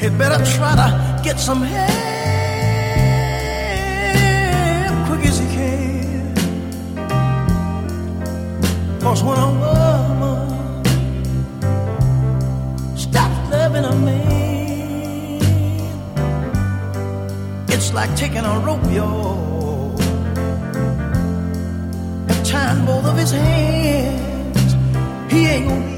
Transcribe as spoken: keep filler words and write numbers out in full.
he'd better try to get some help quick as he can. 'Cause when a woman stops loving a man, it's like taking a rope, y'all, and tying both of his hands. He ain't gonna be